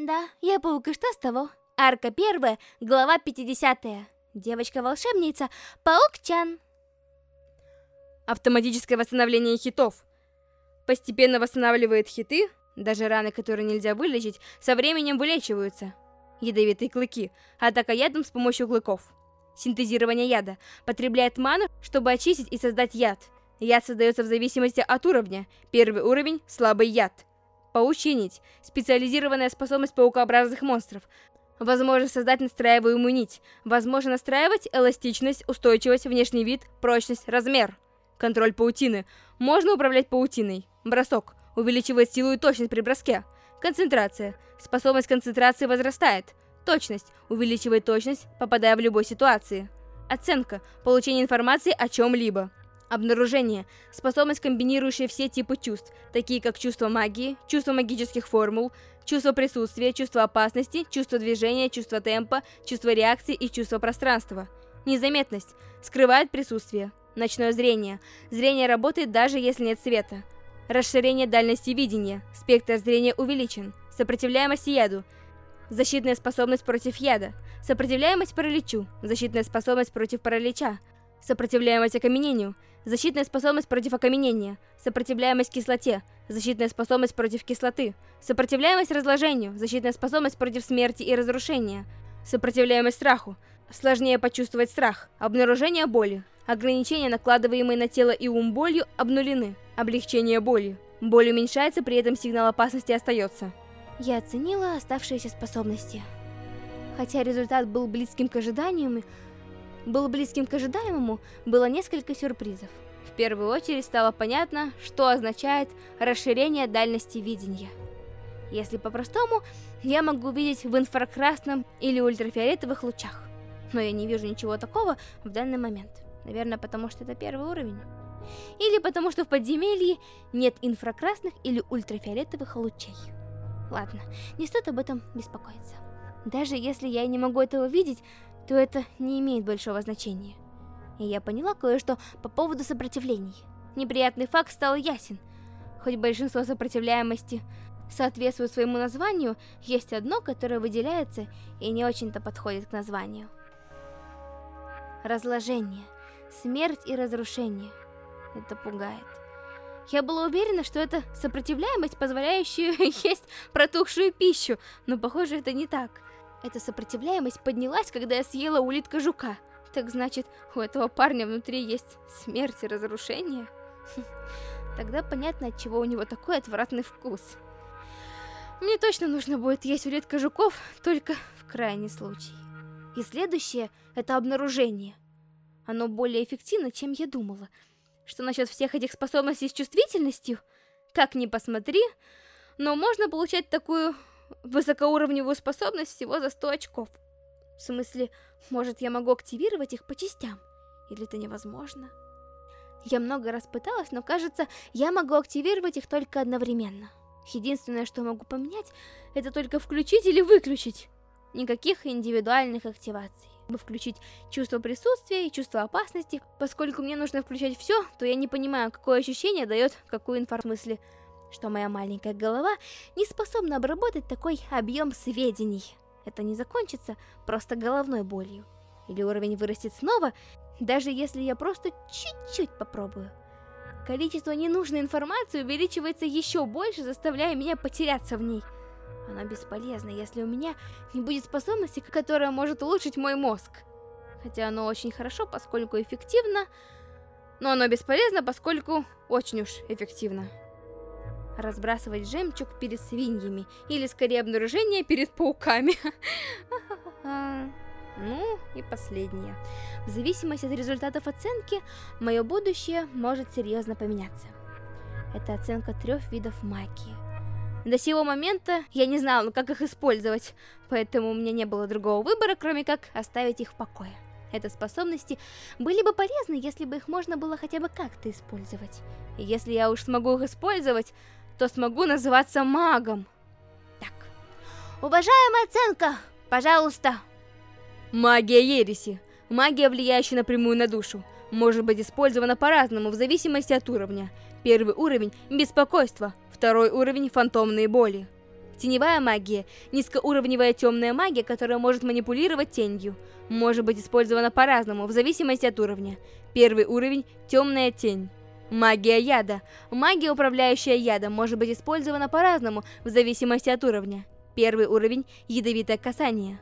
Да, я паук, и что с того? Арка 1, глава 50. Девочка-волшебница, Паук-чан. Автоматическое восстановление хитов. Постепенно восстанавливает хиты, даже раны, которые нельзя вылечить, со временем вылечиваются. Ядовитые клыки. Атака ядом с помощью клыков. Синтезирование яда. Потребляет ману, чтобы очистить и создать яд. Яд создается в зависимости от уровня. Первый уровень – слабый яд. Паучья нить. Специализированная способность паукообразных монстров. Возможность создать настраиваемую нить. Возможно настраивать эластичность, устойчивость, внешний вид, прочность, размер. Контроль паутины. Можно управлять паутиной. Бросок. Увеличивает силу и точность при броске. Концентрация. Способность концентрации возрастает. Точность. Увеличивает точность, попадая в любой ситуации. Оценка. Получение информации о чем-либо. Обнаружение. Способность, комбинирующая все типы чувств, такие как чувство магии, чувство магических формул, чувство присутствия, чувство опасности, чувство движения, чувство темпа, чувство реакции и чувство пространства. Незаметность. Скрывает присутствие. Ночное зрение. Зрение работает даже если нет света. Расширение дальности видения. Спектр зрения увеличен. Сопротивляемость яду. Защитная способность против яда. Сопротивляемость параличу. Защитная способность против паралича. Сопротивляемость окаменению. Защитная способность против окаменения. Сопротивляемость кислоте. Защитная способность против кислоты. Сопротивляемость разложению. Защитная способность против смерти и разрушения. Сопротивляемость страху. Сложнее почувствовать страх. Обнаружение боли. Ограничения, накладываемые на тело и ум болью, обнулены. Облегчение боли. Боль уменьшается, при этом сигнал опасности остается. Я оценила оставшиеся способности. Хотя результат был близким к ожиданиям, было несколько сюрпризов. В первую очередь стало понятно, что означает расширение дальности видения. Если по-простому, я могу видеть в инфракрасном или ультрафиолетовых лучах. Но я не вижу ничего такого в данный момент. Наверное, потому что это первый уровень. Или потому что в подземелье нет инфракрасных или ультрафиолетовых лучей. Ладно, не стоит об этом беспокоиться. Даже если я и не могу этого видеть, то это не имеет большого значения. И я поняла кое-что по поводу сопротивлений. Неприятный факт стал ясен. Хоть большинство сопротивляемости соответствует своему названию, есть одно, которое выделяется и не очень-то подходит к названию. Разложение, смерть и разрушение. Это пугает. Я была уверена, что это сопротивляемость, позволяющая есть протухшую пищу, но похоже, это не так. Эта сопротивляемость поднялась, когда я съела улитка-жука. Так значит, у этого парня внутри есть смерть и разрушение? Тогда понятно, от чего у него такой отвратный вкус. Мне точно нужно будет есть улитка-жуков, только в крайний случай. И следующее — это обнаружение. Оно более эффективно, чем я думала. Что насчет всех этих способностей с чувствительностью? Как ни посмотри, но можно получать такую высокоуровневую способность всего за 100 очков. В смысле, может, я могу активировать их по частям? Или это невозможно? Я много раз пыталась, но кажется, я могу активировать их только одновременно. Единственное, что могу поменять, это только включить или выключить. Никаких индивидуальных активаций. Чтобы включить чувство присутствия и чувство опасности, поскольку мне нужно включать все, то я не понимаю, какое ощущение дает какую информацию. В смысле, что моя маленькая голова не способна обработать такой объем сведений. Это не закончится просто головной болью. Или уровень вырастет снова, даже если я просто чуть-чуть попробую. Количество ненужной информации увеличивается еще больше, заставляя меня потеряться в ней. Оно бесполезно, если у меня не будет способности, которая может улучшить мой мозг. Хотя оно очень хорошо, поскольку эффективно, но оно бесполезно, поскольку очень уж эффективно. Разбрасывать жемчуг перед свиньями, или скорее обнаружение перед пауками. Ну и последнее. В зависимости от результатов оценки, мое будущее может серьезно поменяться. Это оценка 3 видов магии. До сего момента я не знала, как их использовать, поэтому у меня не было другого выбора, кроме как оставить их в покое. Эти способности были бы полезны, если бы их можно было хотя бы как-то использовать. И если я уж смогу их использовать, то смогу называться магом. Так, уважаемая оценка, пожалуйста. Магия ереси. Магия, влияющая напрямую на душу. Может быть использована по-разному, в зависимости от уровня. Первый уровень – беспокойство. Второй уровень – фантомные боли. Теневая магия. Низкоуровневая темная магия, которая может манипулировать тенью. Может быть использована по-разному, в зависимости от уровня. Первый уровень – темная тень. Магия яда. Магия, управляющая ядом, может быть использована по-разному, в зависимости от уровня. Первый уровень – ядовитое касание.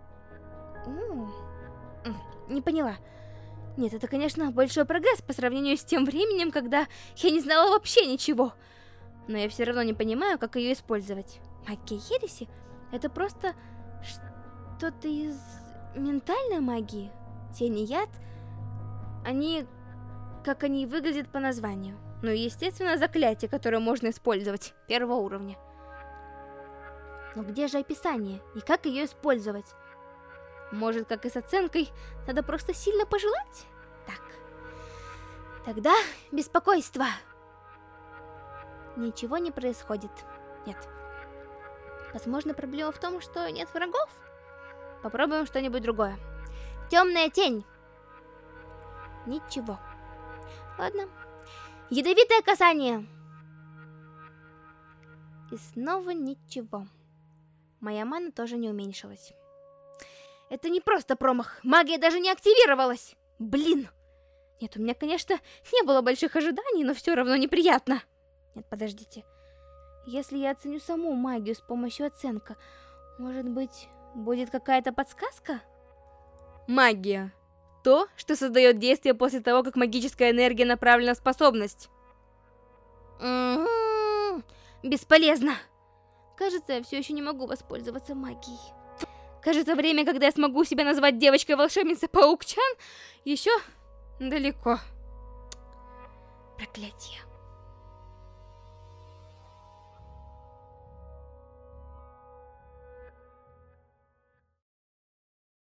Не поняла. Нет, это, конечно, большой прогресс по сравнению с тем временем, когда я не знала вообще ничего. Но я все равно не понимаю, как ее использовать. Магия ереси? Это просто что-то из ментальной магии? Тень и яд? Как они выглядят по названию. Ну и, естественно, заклятие, которое можно использовать первого уровня. Но где же описание? И как ее использовать? Может, как и с оценкой, надо просто сильно пожелать? Так. Тогда беспокойство. Ничего не происходит. Нет. Возможно, проблема в том, что нет врагов? Попробуем что-нибудь другое. Темная тень. Ничего. Ладно. Ядовитое касание. И снова ничего. Моя мана тоже не уменьшилась. Это не просто промах. Магия даже не активировалась. Блин. Нет, у меня, конечно, не было больших ожиданий, но все равно неприятно. Нет, подождите. Если я оценю саму магию с помощью оценка, может быть, будет какая-то подсказка? Магия. То, что создает действие после того, как магическая энергия направлена в способность. Бесполезно. Кажется, я все еще не могу воспользоваться магией. Кажется, время, когда я смогу себя назвать девочкой-волшебницей Паук-чан, еще далеко. Проклятие.